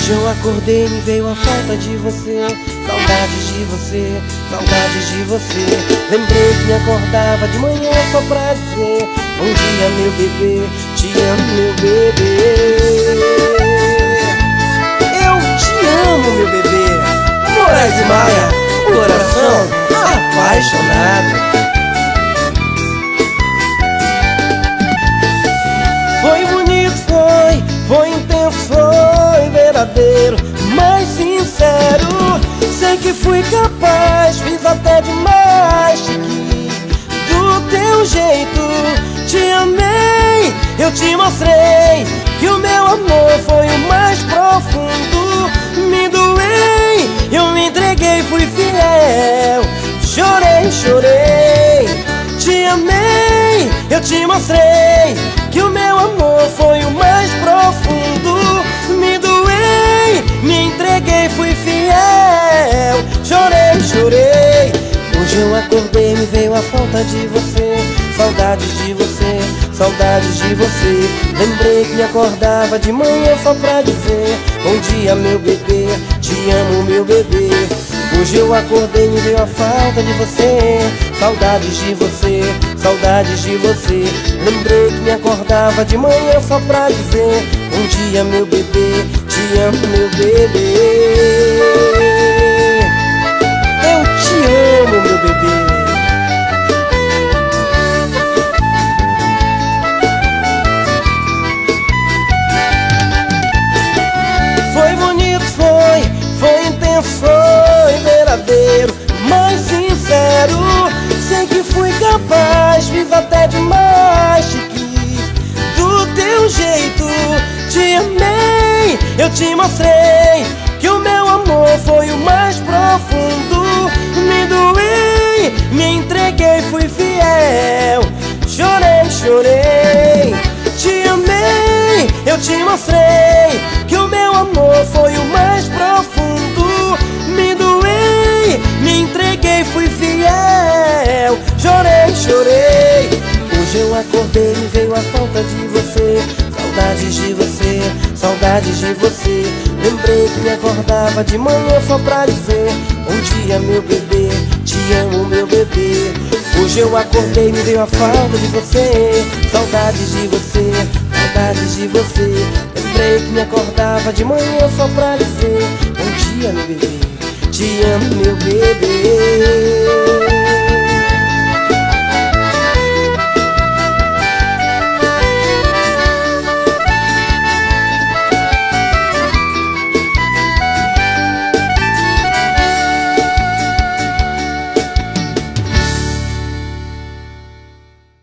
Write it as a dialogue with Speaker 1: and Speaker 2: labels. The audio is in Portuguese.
Speaker 1: Hoje eu acordei, me veio a falta de você. Saudades de você, saudades de você. Lembrei que me acordava de manhã só pra dizer: bom dia meu bebê, te amo meu bebê. Eu te amo meu bebê. Moraes e Maia, coração apaixonado. Foi bonito, foi intenso, foi verdadeiro, mas sincero. Sei que fui capaz, fiz até demais, te quis do teu jeito. Te amei, eu te mostrei que o meu amor foi o mais profundo. Me doei, eu me entreguei, fui fiel. Chorei, chorei, te amei, eu te mostrei que o meu amor foi o mais profundo. Me doei, me entreguei, fui fiel. Chorei, chorei. Hoje eu acordei, me veio a falta de você. Saudades de você, saudades de você. Lembrei que me acordava de manhã só pra dizer: bom dia meu bebê, te amo meu bebê. Hoje eu acordei, me veio a falta de você. Saudades de você, saudades de você. Lembrei que me acordava de manhã só pra dizer: bom dia meu bebê, te amo meu bebê. Eu te amo meu bebê. Foi bonito, foi intenso, foi verdadeiro, mas sincero. Sei que fui capaz, fiz até demais, te quis do teu jeito. Te amei, eu te mostrei que o meu amor foi o mais profundo. Me doei, me entreguei, fui fiel. Chorei, chorei, te amei, eu te mostrei que o meu amor foi o mais profundo. Me doei, me entreguei, fui fiel. Chorei, chorei. Hoje eu acordei, me veio a falta de você. Saudades de você, saudades de você. Lembrei que me acordava de manhã só pra dizer: bom dia meu bebê, te amo meu bebê. Hoje eu acordei, me veio a falta de você. Saudades de você, saudades de você. Lembrei que me acordava de manhã só pra dizer: bom dia meu bebê, te amo meu bebê.